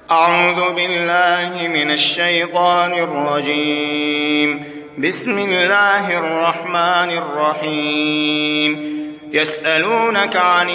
أعوذ بالله من الشيطان الرجيم. بسم الله الرحمن الرحيم. يسألونك عن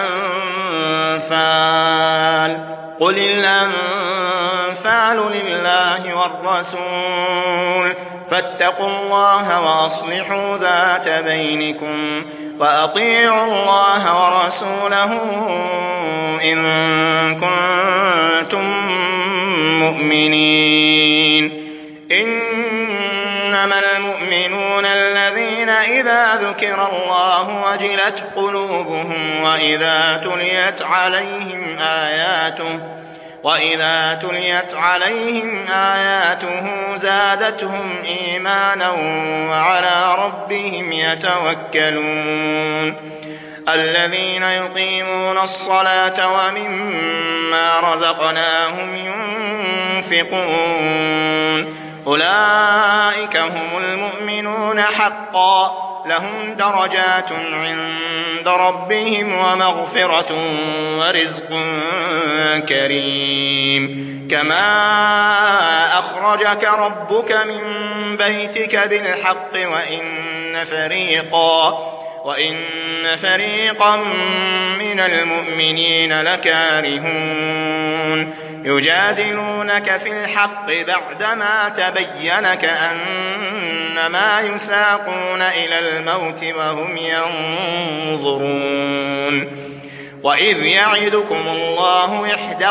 الأنفال قل الأنفال لله والرسول فاتقوا الله وأصلحوا ذات بينكم وأطيعوا الله ورسوله إن كنتم مؤمنين. إنما المؤمنون الذين إذا ذكر الله وجلت قلوبهم وإذا تليت عليهم آياته زادتهم إيمانا وعلى ربهم يتوكلون. الذين يقيمون الصلاة ومما رزقناهم ينفقون أولئك هم المؤمنون حقا لهم درجات عند ربهم ومغفرة ورزق كريم. كما أخرجك ربك من بيتك بالحق وإن فريقا من المؤمنين لكارهون يجادلونك في الحق بعدما تبين كأنما يساقون إلى الموت وهم ينظرون. وإذ يعدكم الله إحدى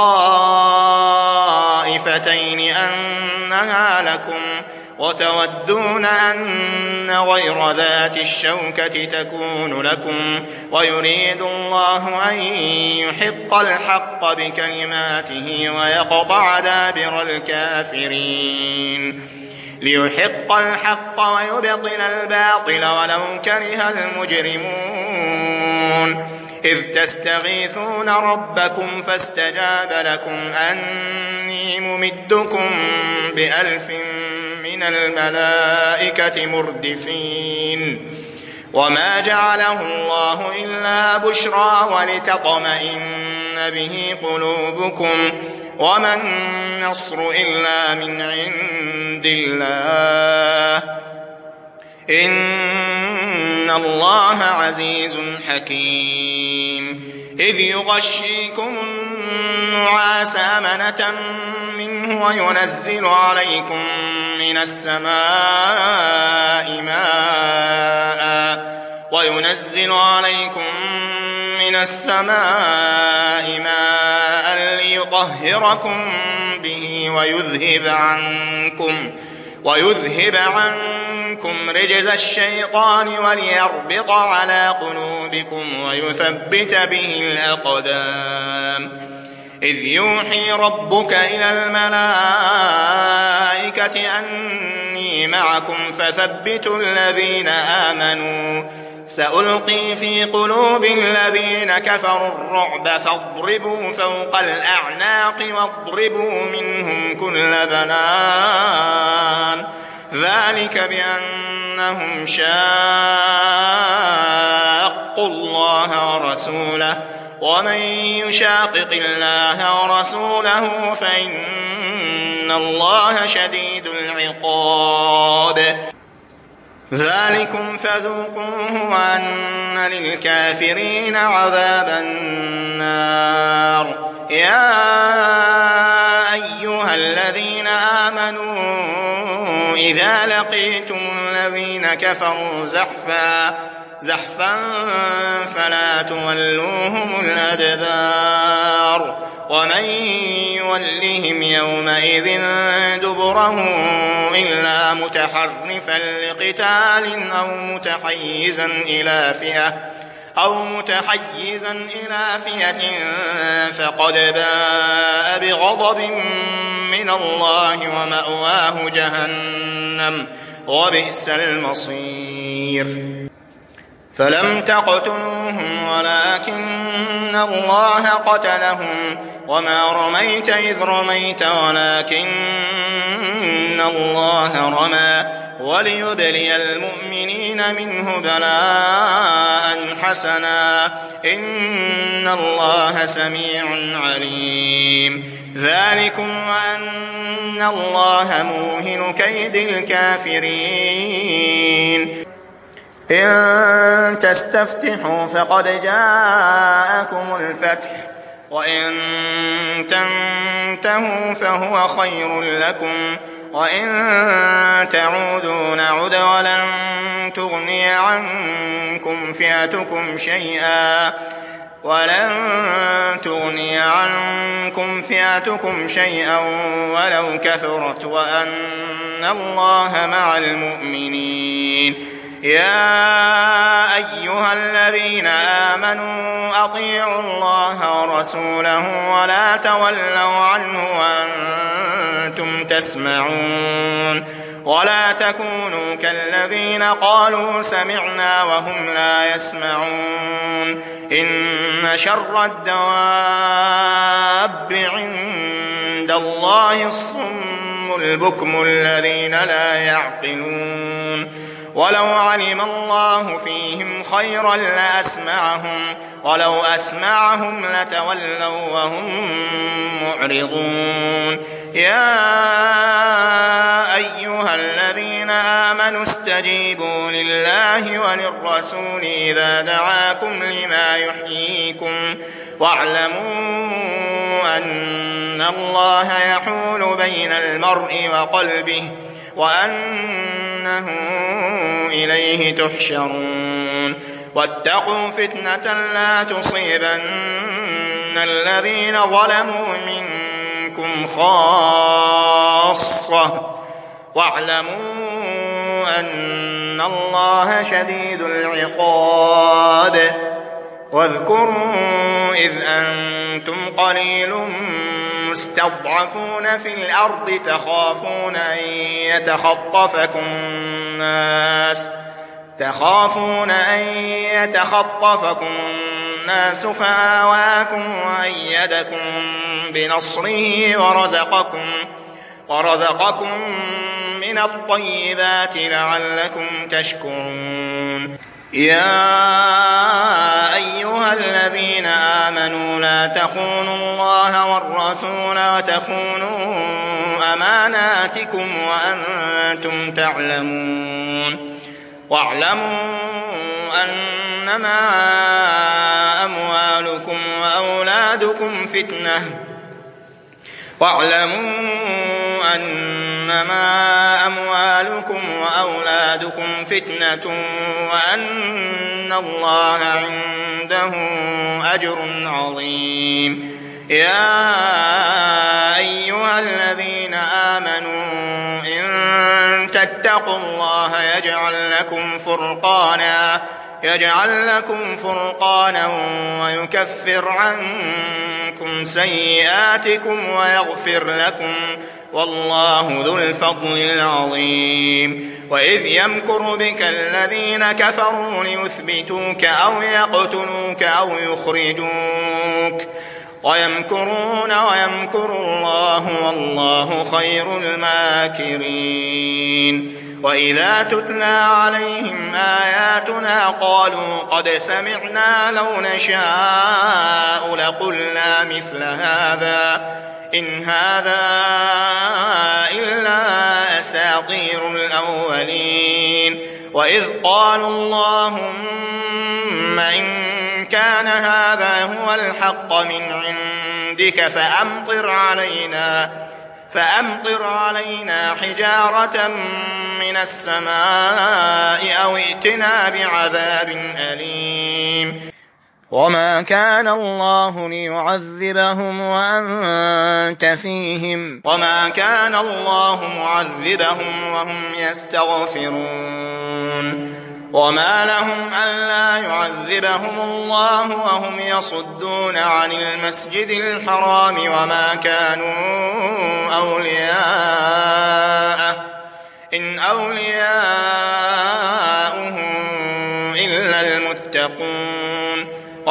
الطائفتين أنها لكم وتودون أن غير ذات الشوكة تكون لكم ويريد الله أن يحق الحق بكلماته ويقطع دابر الكافرين. ليحق الحق ويبطل الباطل ولو كره المجرمون. إذ تستغيثون ربكم فاستجاب لكم أني ممدكم ب1000 من الملائكة مردفين. وما جعله الله إلا بشرى ولتطمئن به قلوبكم وما النصر إلا من عند الله إن الله عزيز حكيم. إذ يغشيكم النعاس أمنة منه وينزل عليكم من السماء ماء ليطهركم به ويذهب عنكم رجز الشيطان وليربط على قلوبكم ويثبت به الأقدام. إذ يوحي ربك إلى الملائكة أني معكم فثبتوا الذين آمنوا سألقي في قلوب الذين كفروا الرعب فاضربوا فوق الأعناق واضربوا منهم كل بنان. ذلك بأنهم شاقوا الله ورسوله ومن يشاقق الله ورسوله فإن الله شديد العقاب. ذلكم فذوقوه وأن للكافرين عذاب النار. يا أيها الذين آمنوا إذا لقيتم الذين كفروا زحفا فلا تولوهم الأدبار ومن يولهم يومئذ دبره إلا متحرفا لقتال أو متحيزا إلى فئة فقد باء بغضب من الله ومأواه جهنم وبئس المصير. فلم تقتلوهم ولكن الله قتلهم وما رميت إذ رميت ولكن الله رمى وليبلي المؤمنين منه بلاء حسنا إن الله سميع عليم. ذلكم وأن الله موهن كيد الكافرين إن تستفتحوا فقد جاءكم الفتح وإن تنتهوا فهو خير لكم وإن تعودوا نعد ولن تغني عنكم فئتكم شيئا ولو كثرت وأن الله مع المؤمنين يا أيها الذين آمنوا أطيعوا الله ورسوله ولا تولوا عنه وأنتم تسمعون ولا تكونوا كالذين قالوا سمعنا وهم لا يسمعون إن شر الدواب عند الله الصم البكم الذين لا يعقلون ولو علم الله فيهم خيرا لأسمعهم ولو أسمعهم لتولوا وهم معرضون يا أيها الذين آمنوا استجيبوا لله وللرسول إذا دعاكم لما يحييكم واعلموا أن الله يحول بين المرء وقلبه وأنه إليه تحشرون واتقوا فتنة لا تصيبن الذين ظلموا منكم خاصة واعلموا أن الله شديد العقاب واذكروا إذ أنتم قليل مستضعفون في الأرض تخافون أن يتخطفكم الناس فآواكم وأيدكم بنصره ورزقكم من الطيبات لعلكم تشكرون يا أيها الذين آمنوا لا تخونوا الله والرسول وتخونوا أماناتكم وأنتم تعلمون واعلموا أنما أموالكم وأولادكم فتنة وأن الله عنده أجر عظيم يا أيها الذين آمنوا إن تتقوا الله يجعل لكم فرقانا ويكفر عنكم سيئاتكم ويغفر لكم والله ذو الفضل العظيم وإذ يمكر بك الذين كفروا ليثبتوك أو يقتلوك أو يخرجوك ويمكرون ويمكر الله والله خير الماكرين وإذا تتلى عليهم آياتنا قالوا قد سمعنا لو نشاء لقلنا مثل هذا إن هذا إلا أساطير الأولين وإذ قالوا اللهم إن كان هذا هو الحق من عندك فأمطر علينا حجارة من السماء أو ائتنا بعذاب أليم وما كان الله ليعذبهم وأنت فيهم وما كان الله معذبهم وهم يستغفرون وما لهم ألا يعذبهم الله وهم يصدون عن المسجد الحرام وما كانوا أولياءه إن أولياؤه إلا المتقون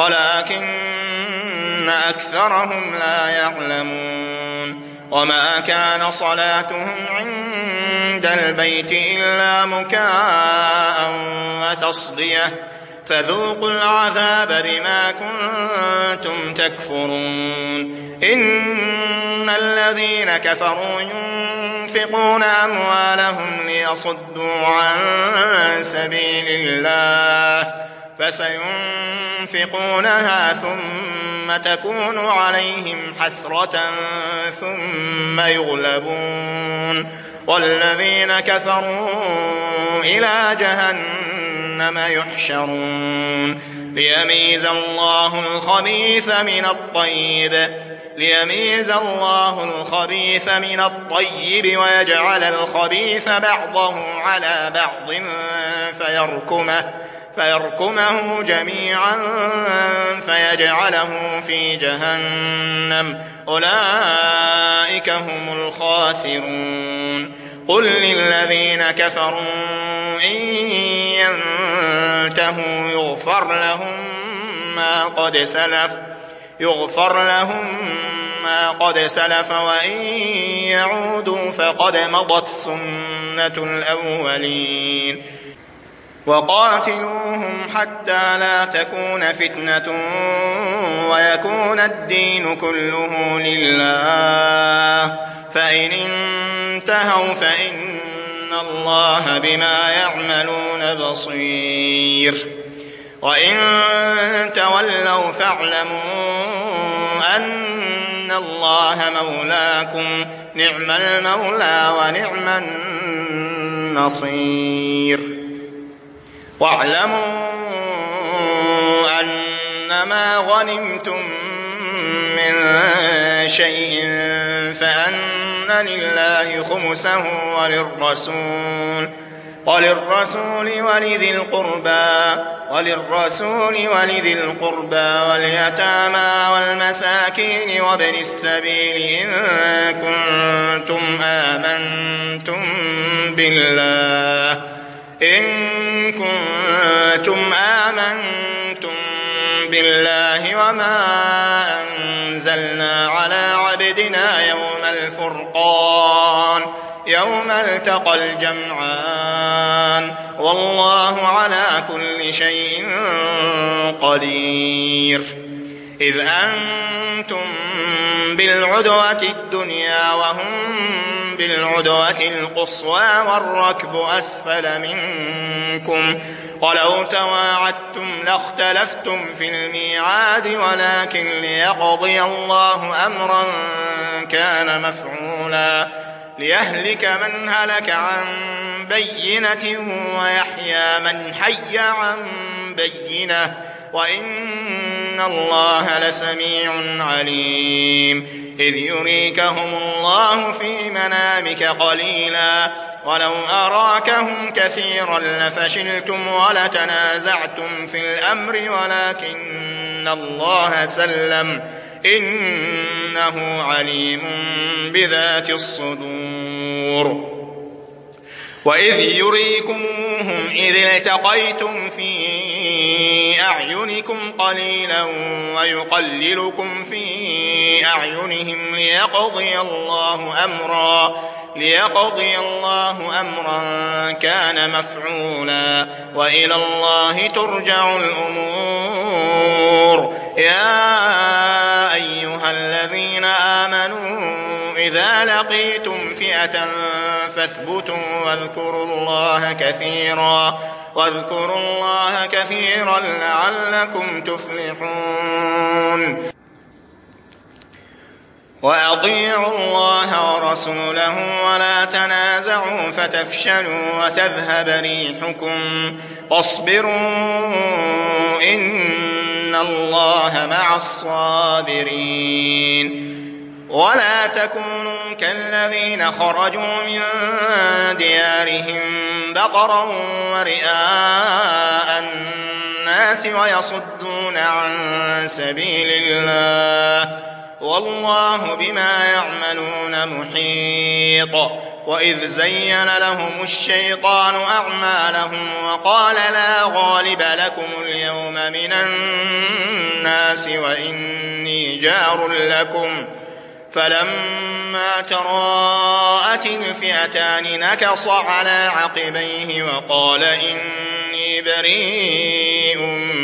ولكن أكثرهم لا يعلمون وما كان صلاتهم عند البيت إلا مكاء فذوقوا العذاب بما كنتم تكفرون. إن الذين كفروا ينفقون أموالهم ليصدوا عن سبيل الله فسينفقونها ثم تكون عليهم حسرة ثم يغلبون والذين كفروا إلى جهنم يحشرون ليميز الله الخبيث من الطيب ويجعل الخبيث بعضه على بعض فيركمه جميعا فيجعله في جهنم أولئك هم الخاسرون. قل للذين كفروا إن ينتهوا يغفر لهم ما قد سلف وإن يعودوا فقد مضت سنة الأولين. وقاتلوهم حتى لا تكون فتنة ويكون الدين كله لله فإن انتهوا فإن الله بما يعملون بصير. وإن تولوا فاعلموا أن الله مولاكم نعم المولى ونعم النصير. واعلموا أنما غنمتم من شيء فأن لله خمسه وللرسول ولذي القربى واليتامى والمساكين وابن السبيل إن كنتم آمنتم بالله وما أنزلنا على عبدنا يوم الفرقان يوم التقى الجمعان والله على كل شيء قدير. إذ أنتم بالعدوة الدنيا وهم بالعدوة القصوى والركب أسفل منكم ولو تواعدتم لاختلفتم في الميعاد ولكن ليقضي الله أمرا كان مفعولا ليهلك من هلك عن بينة ويحيى من حي عن بينة وإن الله لسميع عليم. إذ يريكهم الله في منامك قليلا ولو أراكهم كثيرا لفشلتم ولتنازعتم في الأمر ولكن الله سلم إنه عليم بذات الصدور. وإذ يريكموهم إذ التقيتم في أعينكم قليلا ويقللكم في أعينهم ليقضي الله أمرا كان مفعولا وإلى الله ترجع الأمور. يا أيها الذين آمنوا إذا لقيتم فئة فاثبتوا واذكروا الله كثيرا لعلكم تفلحون. وأطيعوا الله ورسوله ولا تنازعوا فتفشلوا وتذهب ريحكم واصبروا إن الله مع الصابرين. ولا تكونوا كالذين خرجوا من ديارهم بطرا ورئاء الناس ويصدون عن سبيل الله والله بما يعملون محيط. وإذ زين لهم الشيطان أعمالهم وقال لا غالب لكم اليوم من الناس وإني جار لكم فلما تراءت الفئتان نكص على عقبيه وقال إني إني بريء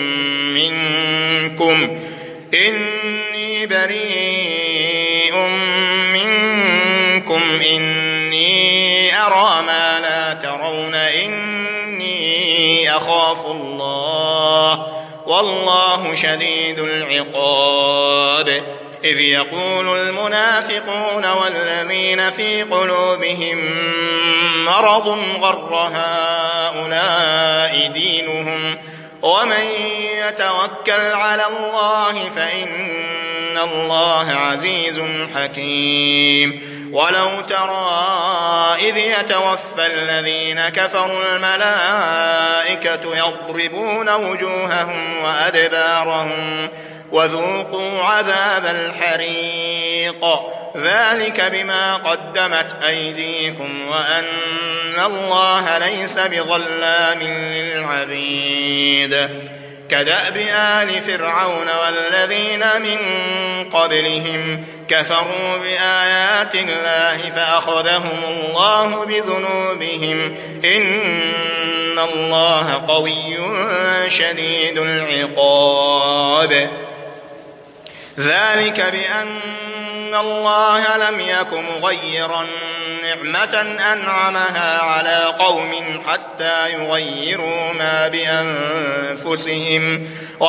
منكم إني أرى ما لا ترون إني أخاف الله والله شديد العقاب. إذ يقول المنافقون والذين في قلوبهم مرض غر هؤلاء دينهم ومن يتوكل على الله فإن الله عزيز حكيم. ولو ترى إذ يتوفى الذين كفروا الملائكة يضربون وجوههم وأدبارهم وذوقوا عذاب الحريق ذلك بما قدمت أيديكم وأن الله ليس بظلام للعبيد. كدأب آل فرعون والذين من قبلهم كفروا بآيات الله فأخذهم الله بذنوبهم إن الله قوي شديد العقاب. ذلك بأن الله لم يك مغيرا نعمة أنعمها على قوم حتى يغيروا ما بأنفسهم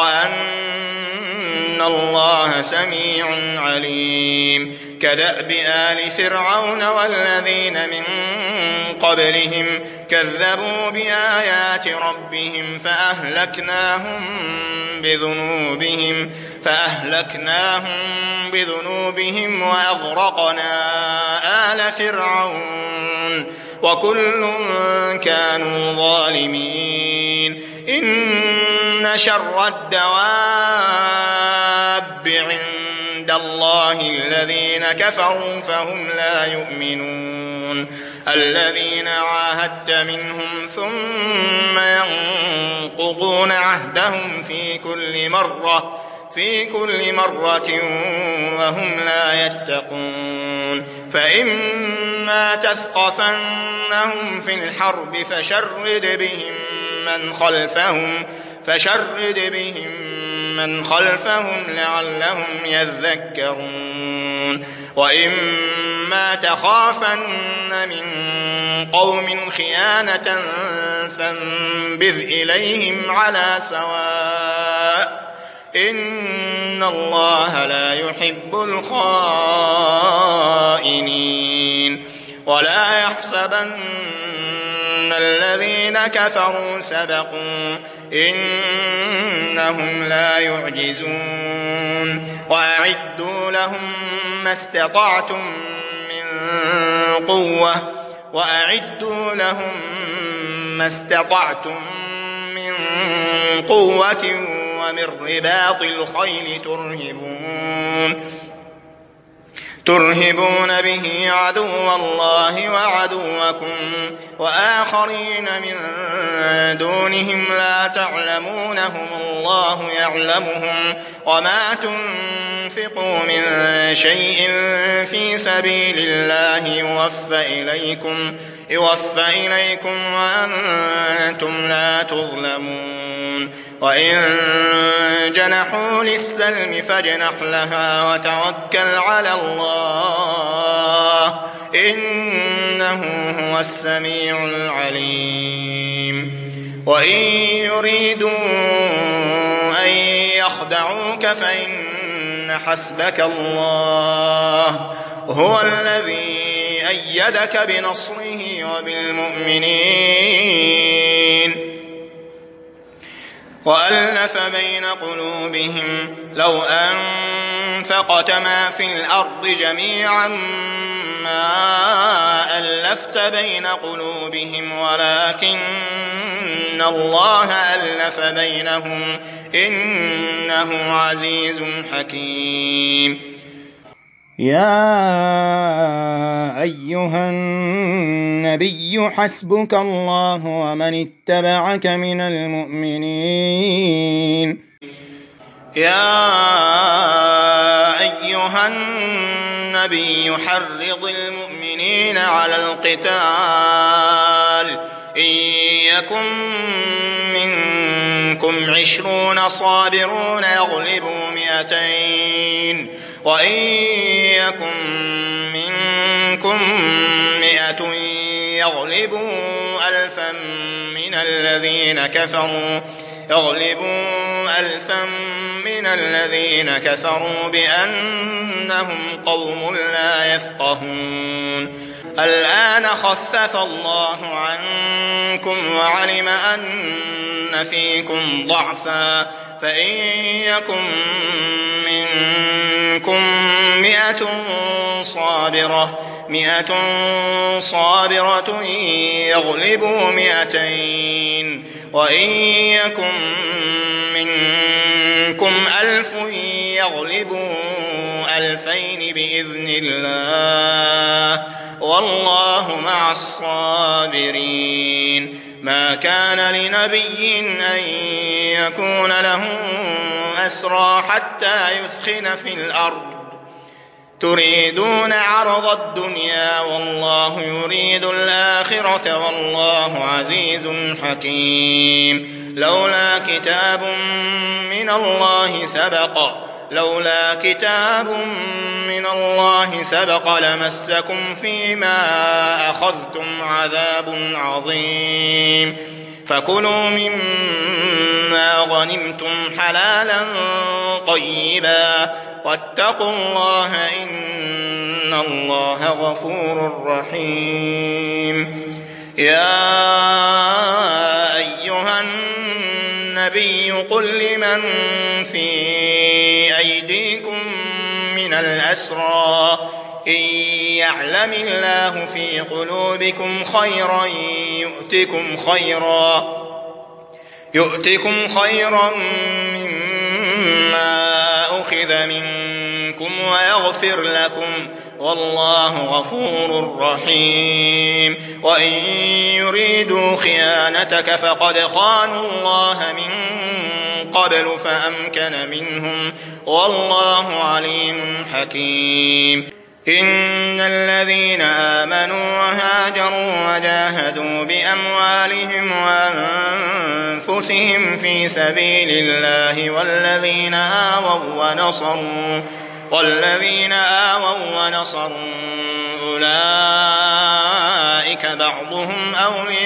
وأن الله سميع عليم. كدأب آل فرعون والذين من قبلهم كذبوا بآيات ربهم فأهلكناهم بذنوبهم وأغرقنا آل فرعون وكل كانوا ظالمين. إن شر الدواب عند الله الذين كفروا فهم لا يؤمنون. الذين عاهدت منهم ثم ينقضون عهدهم في كل مرة وهم لا يتقون. فإما تثقفنهم في الحرب فشرد بهم من خلفهم لعلهم يذكرون. وإما تخافن من قوم خيانة فانبذ إليهم على سواء إن الله لا يحب الخائنين. ولا يحسبن الذين كفروا سبقوا إنهم لا يعجزون. وأعدوا لهم ما استطعتم من قوة ومن رباط الخيل ترهبون به عدو الله وعدوكم وآخرين من دونهم لا تعلمونهم الله يعلمهم. وما تنفقوا من شيء في سبيل الله يوفى إليكم وأنتم لا تظلمون. وإن جنحوا للسلم فاجنح لها وتوكل على الله إنه هو السميع العليم. وإن يريدوا أن يخدعوك فإن حسبك الله هو الذي أيدك بنصره وبالمؤمنين وألف بين قلوبهم لو أنفقت ما في الأرض جميعا ما ألفت بين قلوبهم ولكن الله ألف بينهم إنه عزيز حكيم. يا أيها النبي حسبك الله ومن اتبعك من المؤمنين. يا أيها النبي حرض المؤمنين على القتال إن يكن منكم 20 صابرون يغلبوا 200 وإن يكن منكم 100 يغلبوا 1000 من الذين كفروا بأنهم قوم لا يفقهون. الآن خفف الله عنكم وعلم أن فيكم ضعفا فإن يكن منكم 100 صابرة يغلبوا 200 وإن يكن منكم 1000 يغلبوا 2000 بإذن الله والله مع الصابرين. ما كان لنبي أن يكون له أسرى حتى يثخن في الأرض تريدون عرض الدنيا والله يريد الآخرة والله عزيز حكيم. لولا كتاب من الله سبق لمسكم فيما أخذتم عذاب عظيم. فكلوا مما غنمتم حلالا طيبا واتقوا الله إن الله غفور رحيم. يا أيها النبي قل لمن في أيديكم من الأسرى إن يعلم الله في قلوبكم خيرا يؤتكم خيرا مما أخذ منكم ويغفر لكم والله غفور رحيم. وإن يريدوا خيانتك فقد خانوا الله من قبل فأمكن منهم والله عليم حكيم. إن الذين آمنوا وهاجروا وجاهدوا بأموالهم وأنفسهم في سبيل الله والذين آووا ونصروا أولئك بعضهم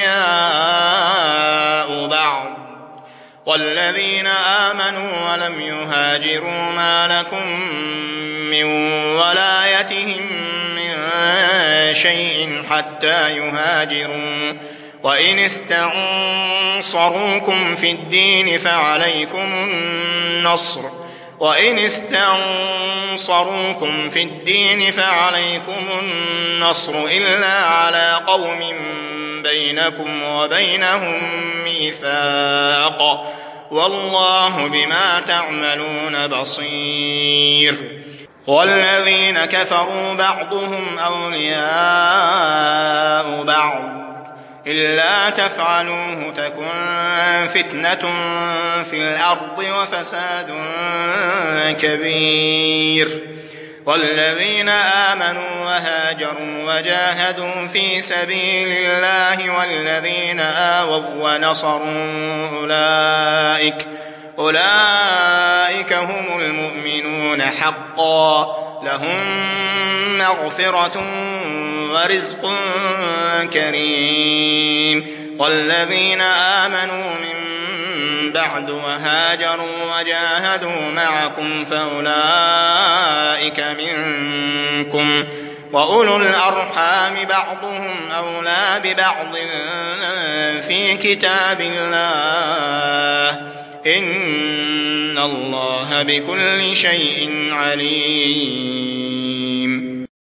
أولياء بعض والذين آمنوا ولم يهاجروا ما لكم من ولايتهم من شيء حتى يهاجروا وإن استنصروكم في الدين فعليكم النصر إلا على قوم بينكم وبينهم ميثاق والله بما تعملون بصير. والذين كفروا بعضهم أولياء بعض إلا تفعلوه تكن فتنة في الأرض وفساد كبير. والذين آمنوا وهاجروا وجاهدوا في سبيل الله والذين آووا ونصروا أولئك هم المؤمنون حقا لهم مغفرة ورزق كريم. والذين آمنوا من بعد وهاجروا وجاهدوا معكم فأولئك منكم وأولو الأرحام بعضهم أولى ببعض في كتاب الله إن الله بكل شيء عليم.